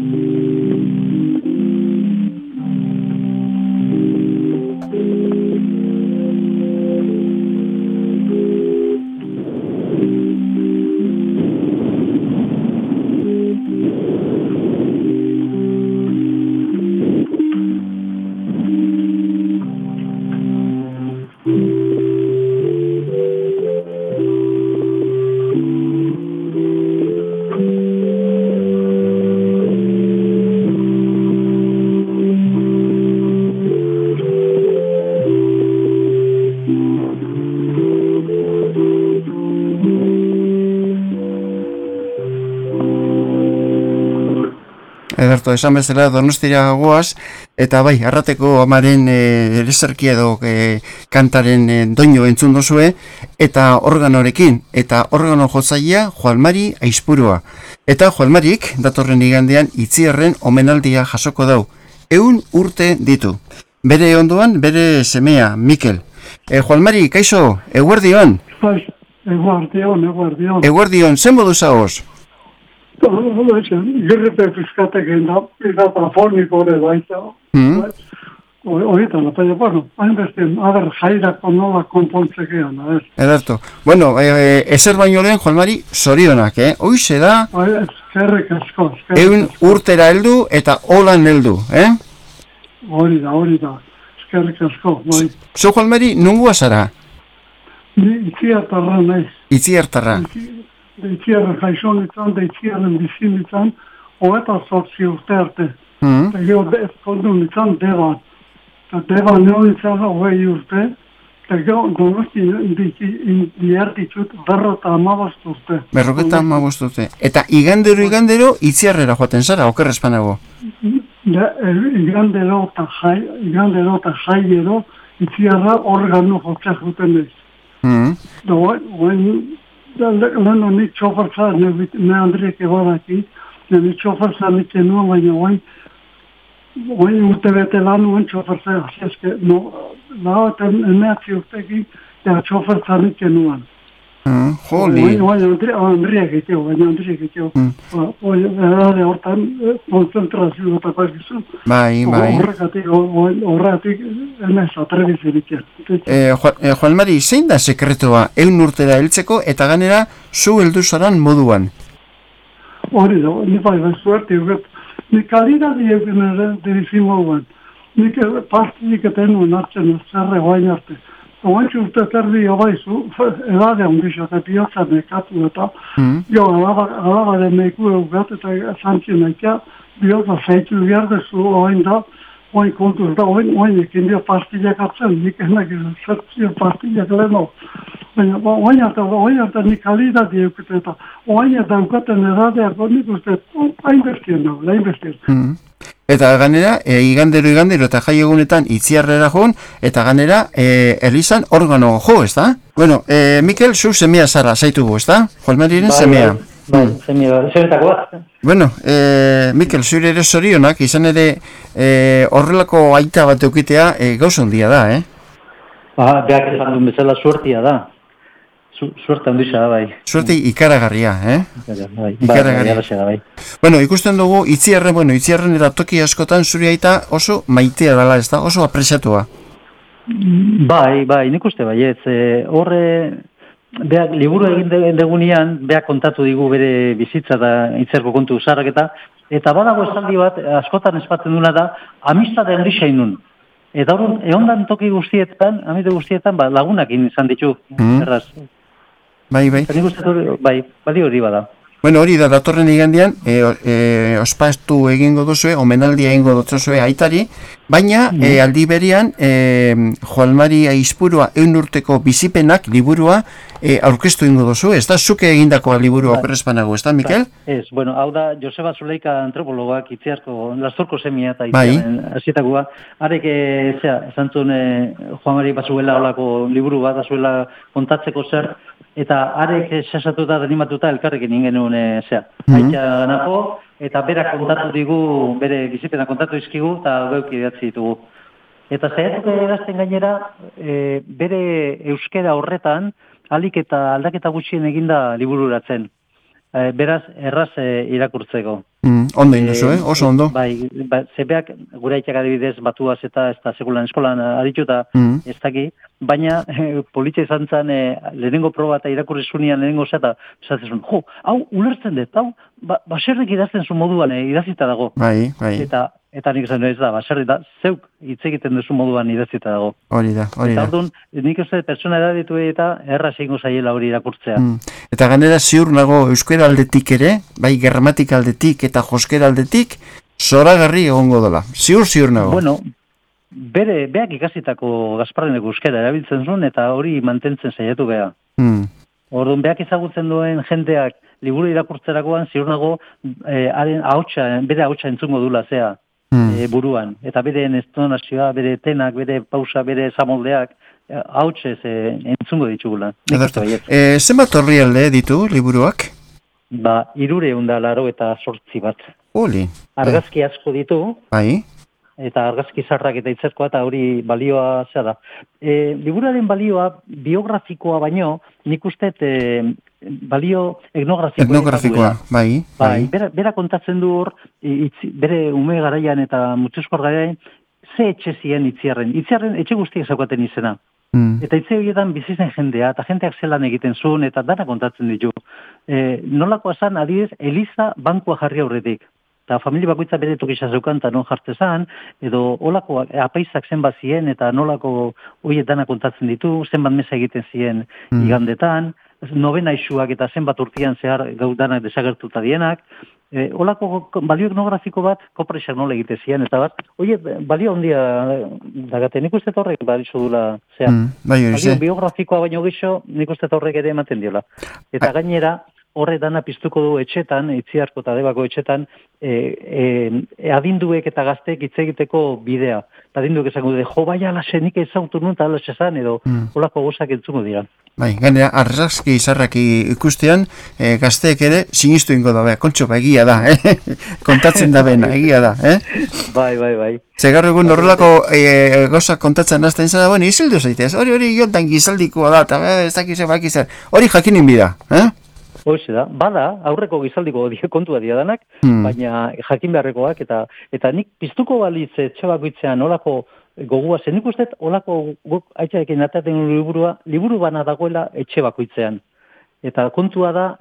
Ederto, esan bezala Donostira goaz, eta bai, Arrateko Amaren ereserki edo kantaren doinu entzun dozue, eta organorekin, eta organo jotzailea Juanmari Aizpurua. Eta Juanmarik, datorren igandean, Itziarren omenaldia jasoko dau. 100 urte ditu. Bere ondoan, bere semea, Mikel. Juanmari, kaixo, eguerdion? Eguerdion. Eguerdion, zen modu zaoz? Girripe fiskatek da trafoniko ere baita. Horietan, eta bueno, hainbestien, jairak nola konpontzekean, Ederto. Bueno, ezer baino lehen, Juanmari, zorionak, Hoize da... Eskerrik asko. 100 urtera heldu eta holan heldu, Hori da. Eskerrik asko, bai. Zo, Juanmari, nungua zara? Ni Itziartarra naiz. Itziartarra. Itziarren jaisonitzan, Itziarren bizinitzan, 28 urte arte. Eta gero ezkondu nitzan Deban. Eta Deban neonitzan 20 urte, eta gero Donosti diartitut 55 urte. 55 urte. Eta igandero Itziarrera joaten zara, okerrezpanago? Igandero eta jaiero Itziarra organo jotzak juten ez. Lehen nik txofartza, ne Andriek ebadaki, nik txofartza nik enua, baina oain urte bete lan uen txofartza, eske, eta emeatzi urtekin, eta txofartza nik enuan. Joli. Andriek eteo. Edade hortan, konzentrazio eta pakizu. Bai. Horregatik, enez, atrebizerik. Juanmari, zein da sekretoa 100 urtera heltzeko eta ganera zu heldu zaran moduan? Hori da, ni bai, suerte, ni kalidadi egin ere dirizimoan. Nik partidik eta enuen hartzen zerre guain arte. Oantxe urte terdi abaizu, edade ondixo, eta bihotza nekatu eta alabaren meiku eugat eta zantzien eikia, bihotza zeitu biardezu oain da, oain kontuz da, oain ekin dio partillak atzen, nik enak zertzio partillak leheno. Baina oain arte nik kalidadi eukete eta oain eta eukaten edadeak nik uste, hainbestien dago, hainbestien. Eta ganera, igandero eta jai egunetan Itziarrera joan, eta ganera, Elizan organo jo, ez da? Bueno, Mikel, zu semea zara, zaitugu, ez da? Juanmariren semea. Bai, semea, zeretako bat. Bueno, Mikel, zure ere zorionak, izan ere horrelako aita bat eukitea gauz ondia da, Beak esan duen bezala suertia da. Suerte handisa da, bai. Suerte ikaragarria, Ikaragarria da, bai. Bueno, ikusten dugu, Itziarren eta toki askotan zure aita oso maitea dela, ez da? Oso apresiatua. Bai, nik uste baietz. Horre, beak liburu egin degunean, beak kontatu digu bere bizitza da Itzerko kontu zarrak eta badago esaldi bat, askotan espatzen duna da, amistade handisa inun. Eta horren, egondan toki guztietan, amite guztietan, lagunakin izan ditu, erraz. Bai. Badi hori bada. Bueno, hori da, datorren igandian, ospastu egingo duzue, omenaldia egingo duzue aitari, baina aldi berian, Juanmari Aizpurua 100 urteko bizipenak liburua aurkeztu egingo duzu, ez da? Zuke egindakoa liburua okerrezpanago, ez da, Mikel? Ez, bueno, hau da, Joseba Zuleika antropologoak Itziarko, Lastorko semia eta Itziarren hasitakoa. Arek, esan zuen Juanmari bazuela olako liburu bat, bazuela kontatzeko zer, eta arek sasatuta, denimatuta, elkarrekin ingenuen, haitxa ganako, eta berak kontatu digu, bere bizipena kontatu izkigu, eta geuk idatzi ditugu. Eta zaiatuko erazten gainera, bere euskera horretan, alik eta aldaketa gutxien eginda libururatzen. beraz, erraz irakurtzeko. Ondo induzu, oso ondo. Bai, zebeak gure aitak adibidez batuaz eta ez da sekulan eskolan adituta ez daki, baina politxe izan zen lehenengo proba eta irakurri zunean lehenengo zeta, esatzen hau ulertzen dut, hau baserrik idazten zu moduan idazita dago. Bai. Eta nik esan ez da, baserri da, zeuk hitz egiten duzu moduan idazita dago. Hori da. Eta orduan, nik uste pertsona edaditu eta erraz egingo zaiela hori irakurtzea. Eta ganera ziur nago euskera aldetik ere, bai gramatika aldetik eta joskera aldetik, zoragarri egongo dela. Ziur nago. Bueno, beak ikasitako Gasparrenek euskera erabiltzen zuen eta hori mantentzen saiatu beha. Orduan, beak ezagutzen duen jendeak liburu irakurtzerakoan ziur nago bere ahotsa entzungo dula zea. Buruan, eta bere estonazioa, bere tenak, bere pausa, bere zamoldeak, hautsez entzungo ditugula. Zenbat orrialde ditu liburuak? 388 bat. Oli. Argazki asko ditu. Bai. Eta argazki zarrak eta itzerkoa, eta hori balioa zea da. Liburuaren balioa biografikoa baino, nik uste balio etnografikoa. Bai. Bera kontatzen du hor, bere ume garaian eta mutxuskor garaian, ze etxe ziren Itziarren. Itziarren etxe guztiak zaukaten izena. Eta itze horietan bizitzen jendea, eta jendeak zelan egiten zuen, eta dana kontatzen ditu. Nolakoa zan, adibidez, Eliza bankua jarri aurretik. Eta familia bakoitza bere tokisa zeukan, eta non jartzezan, edo olako apaizak zenbat ziren, eta nolako horiek dana kontatzen ditu, zenbat mesa egiten ziren igandetan, novena isuak eta zenbat urtean zehar gaudanak desagertuta dienak, olako balio etnografiko bat, kopresak nola egite ziren, eta bat, balio handia dagate, nik uste horrek balizu dula, balio biografikoa baino gixo, nik uste horrek ere ematen diola. Eta gainera, horre dana piztuko du etxetan, Itziarko eta Debako etxetan, adinduek eta gazteek hitz egiteko bidea. Adinduek esango dute, jo, bai alaxe, nik ezautu nuen eta alaxe zan, edo olako gozak entzungo dira. Bai, gainera, argazki izarrak ikustean, gazteek ere sinistu ingo da, kontxo, egia da, kontatzen da bena, egia da, Bai. Zegar egun horrelako gozak kontatzen azten zara, bueno, izildu zaitez, hori jontan gizaldikoa da, eta ez dakiz, hori jakinin bida, Hoxe da, bada, aurreko gizaldiko kontua diadanak, baina jakin beharrekoak, eta nik piztuko balitz etxebakoitzean olako gogua zen, nik uste olako aitzarekin ataten liburu bana dagoela etxebakoitzean. Eta kontua da,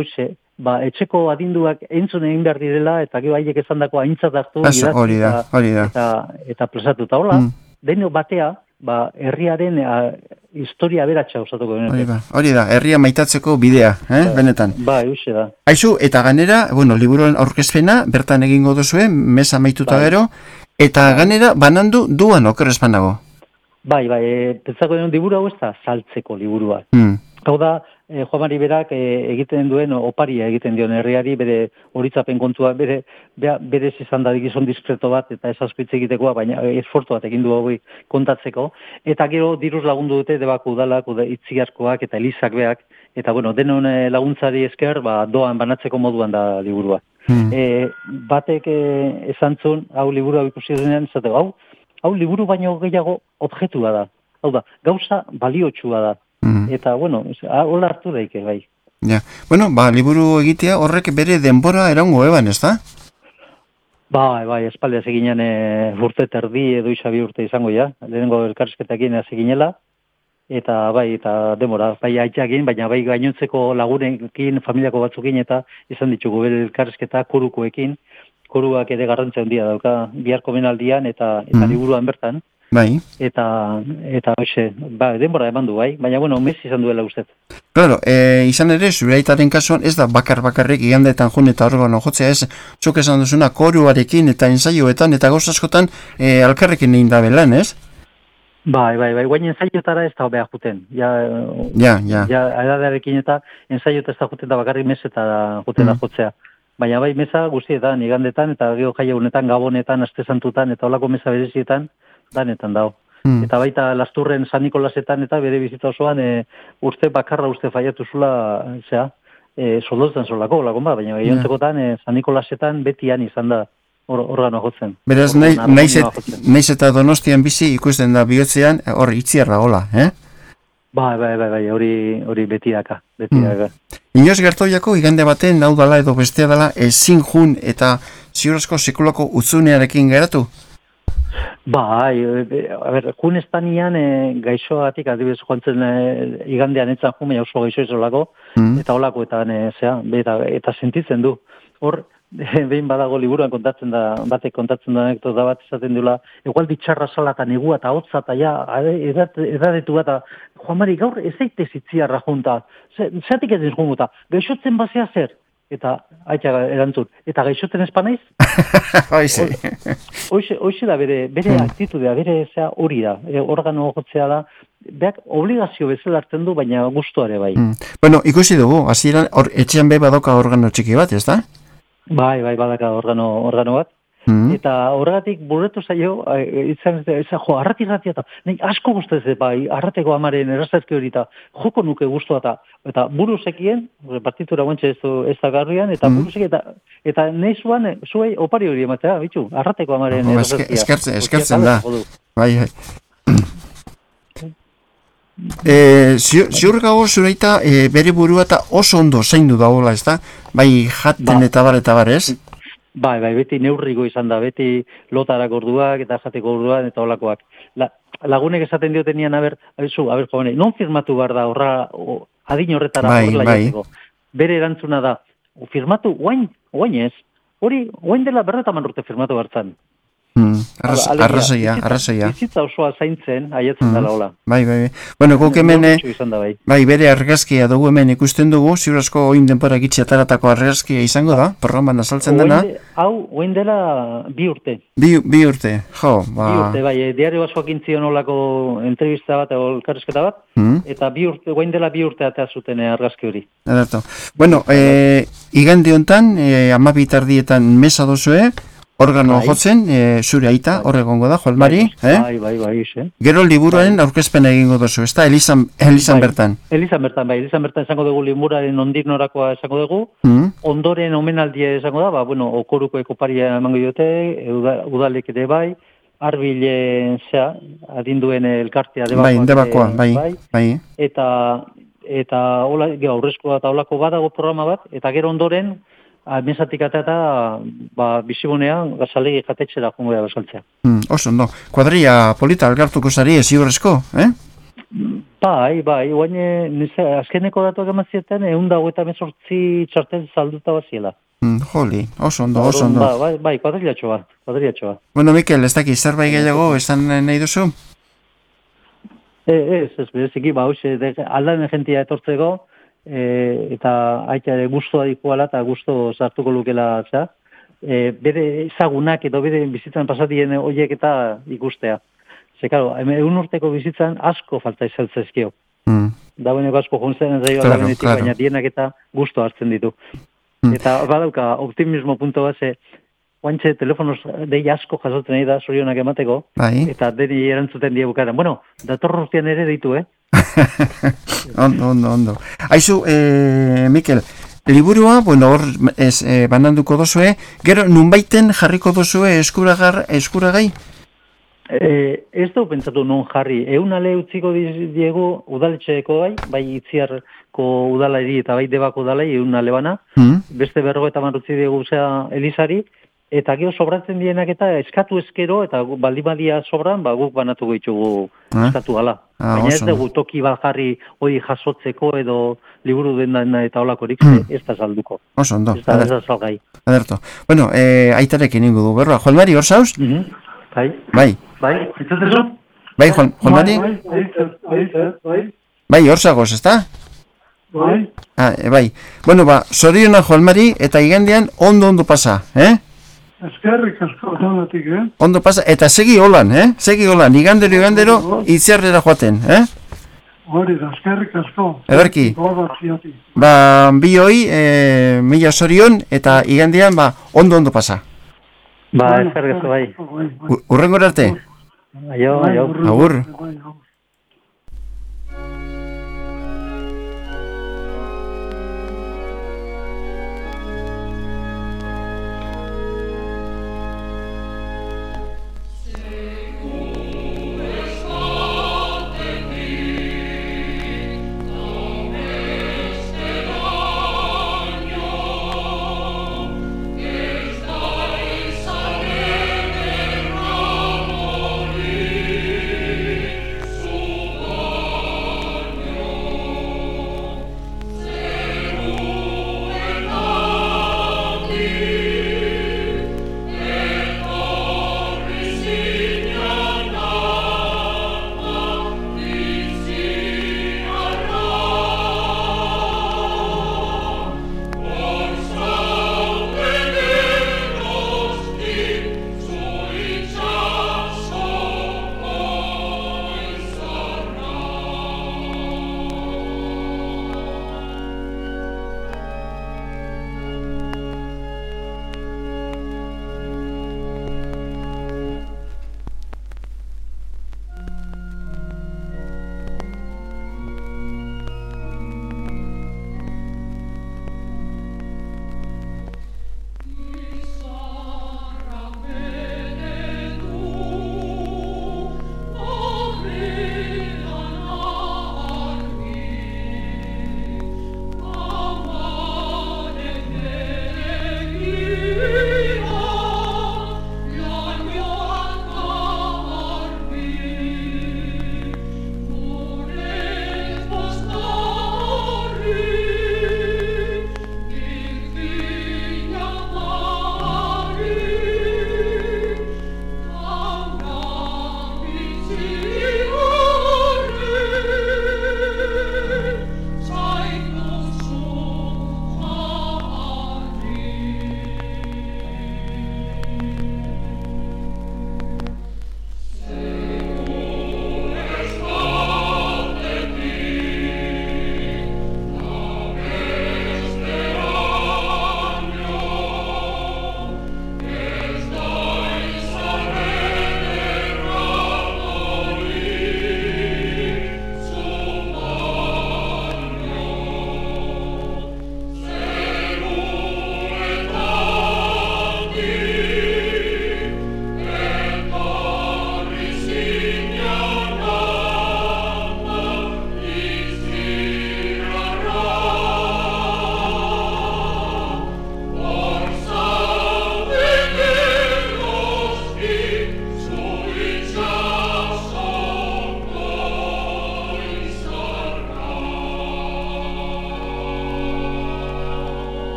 etxeko adinduak entzun egin behar direla, eta gero haiek esan dako aintzat hartu, hori da. Eta plazatu, eta hola, deno batea, herriaren historia beratxa osatuko denetik. Hori da, herria maitatzeko bidea, benetan. Huxe da. Aizu, eta ganera, liburuaren aurkezpena, bertan egingo duzue, mesa maituta gero, eta ganera, banandu duan okerrezpanago. Pentsako denon liburu hau ez da saltzeko liburua. Hau da, Joan Mari berak egiten duen oparia egiten dion herriari, bere horitzapen kontua, berez izan da gizon diskreto bat, eta ez asko hitz egitekoa, baina esfortu bat egin du hori kontatzeko. Eta gero diruz lagundu dute Debako udalak, Itziarkoak eta Elizak beak, eta denon laguntzari esker, doan banatzeko moduan da liburua. Batek esan zuen, hau liburu hau ikusi denean, hau liburu baino gehiago objektua da. Hau da, gauza baliotsua da. Eta, hola hartu daike, bai. Liburu egitea horrek bere denbora erango eban, ez da? Bai, espaldeaz eginen urte terdi edo isabi urte izango ja. Lehenengo elkarrizketekin ez eginela. Eta demora, aitzakin, baina gainontzeko lagunekin, familiako batzukin, eta izan ditugu bere elkarrizketa korukoekin. Koruak ere garrantzia handia dauka, biharko menaldian eta liburuan bertan. Bai. Eta denbora eman du, baina, mes izan duela ustez. Claro, izan ere, zure aitaren kasuan, ez da bakarrik igandetan jun eta organo jotzea, ez, zuk esan duzuna, koruarekin eta ensaioetan eta gauz askotan alkarrekin egin da belan, ez? Bai, guain ensaiotara ez da hobea juten. Ja, edadarekin eta ensaiot ez da juten da bakarrik mes eta juten da jotzea. Baina mesa guztietan, igandetan, eta gero jaia honetan, gabonetan, aste santutan, eta olako mesa berezietan, danetan dago. Eta baita Lasturren San Nikolasetan eta bere bizita osoan urte bakarra faiatu zula, soldotzen zolako, baina gehiontzekotan San Nikolasetan betian izan da organo jotzen. Beraz, naiz eta Donostian bizi ikusten da bihotzean hor Itziarra gola, Bai, hori betiraka. Inoz gertoiako igande baten hau dala edo bestea dela ezin jun eta ziurazko sekulako utzunearekin geratu? Bai, jun estanian gaixoatik adibidez joan zen igandean etzan jume oso gaixo izolako, eta holako eta sentitzen du. Hor, behin badago liburuan batek kontatzen da anekdota bat esaten duela, igual bitxarra salata negua eta hotza eta ja, edadetu bat, Juan Mari, gaur ez daitez itziarra junta, zeatik ez junta, gaixotzen bazea zer? Eta, aita erantzun, eta gaixotzen espanaiz? Hoxe da bere aktitudea, bere hori da, organo jotzea da, beak obligazio bezala hartzen du, baina gustuare bai. Bueno, ikusi dugu, hasieran etxean be badoka organo txiki bat, ez da? Bai, badaka organo bat. Eta horregatik burretu zaio, arrati-ratia eta, nahi asko guztez, bai, arrateko amaren erazazki hori eta joko nuke guztua eta buruzekien, partitura guantxe ez da garrian, eta buruzekien, eta nahi zuei opari hori ematea, bitxu, arrateko amaren erazazkia. Eskertzen da, bai. Ziur gago zureita bere burua eta oso ondo zaindu dagoela, ez da? Bai, jaten eta bar, ez? Bai, beti neurriko izan da, beti lotarako orduak eta jateko orduak eta olakoak. Lagunek esaten diotenian, jone, non firmatu behar da adin horretara horrela jateko. Bere erantzuna da, firmatu, oain ez, oain dela 50 urte firmatu hartzan. Arrazoia. Bizitza osoa zaintzen, aiatzen dela hola. Bai. Bueno, guk hemen, bere argazkia dugu hemen ikusten dugu, ziurazko oin denpora gitzi ataratako argazkia izango da, programan azaltzen dena. Hau, oin dela 2 urte. Bi urte, jo. 2 urte, bai, diario basoak intzion olako entrevista bat, elkarrezketa bat, eta oin dela 2 urte atea zuten argazki hori. Ederto. Bueno, igande hontan, 12 tardietan mesa dozue, organo jotzen, zure aita, horregongo da, Juan Mari. Bai. Gero liburuaren aurkezpena egingo duzu, ez da, Elizan bertan. Elizan bertan esango dugu liburuaren ondinorakoa esango dugu, ondoren omenaldia esango da, okoruko ekoparia emango diote, udalek ere bai, arbile, adinduen elkartea debakoa. Bai. Eta aurrezkoa eta olako badago programa bat, eta gero ondoren, mesatik eta bizibunean gazalegi jatetxera jongo da basaltzea. Oso, no. Kuadria polita algartuko zari ziurrezko, Bai, guain azkeneko datuak emazietan 128 txartel salduta baziela. Joli, oso ondo. Bai, kuadrilatxo bat. Bueno, Mikel, ez daki, zerbait gehiago esan nahi duzu? Ez, bereziki, aldan jentia etortzeko, eta aita ere guztua dikuala eta guztu sartuko lukela, bere ezagunak edo bere bizitzan pasatien horiek eta ikustea. Ze, karo, 1 urteko bizitzan asko falta izaltzezkio. Dagoeneko asko jontzen zaio alabenetik, baina dienak eta guztu hartzen ditu. Eta badauka, optimismo punto base, guantxe telefonoz dei asko jasotzen nahi da zorionak emateko, eta deni erantzuten die bukaran. Bueno, dator urtean ere ditu, Ondo. Aizu, Mikel, liburua, hor bananduko dozue, gero nunbaiten jarriko dozue eskuragai? Ez dugu pentsatu non jarri. Ale utziko diegu udaletxeeko bai itziarko udalari eta bai debako udalai ale bana, beste 50 utzi diegu Elizari, eta gero sobratzen dienak eta eskatu eskero, eta baldimadia sobran, guk banatuko ditugu eskatu gala. Baina ez dugu toki bat jarri hori jasotzeko edo liburu dena eta holakorik, ez da salduko. Oso ondo. Ez da salgai. Ederto. Bueno, aitarekin ingo du, berroa. Juan Mari, hor zauz? Bai. Entzutezu? Bai, Juan Mari? Bai, hor zagoz, ez da? Bai. Bueno, zoriona Juan Mari, eta igandean ondo pasa, Eskerrik asko zanatik, Ondo pasa, eta segi holan, igandero, itziarrera joaten, Hori da, eskerrik asko. Ederki. Bi hoi, mila zorion, eta igandean, ondo pasa. Eskerrik asko, bai. Urrengo arte? Aio. Agur. Amen.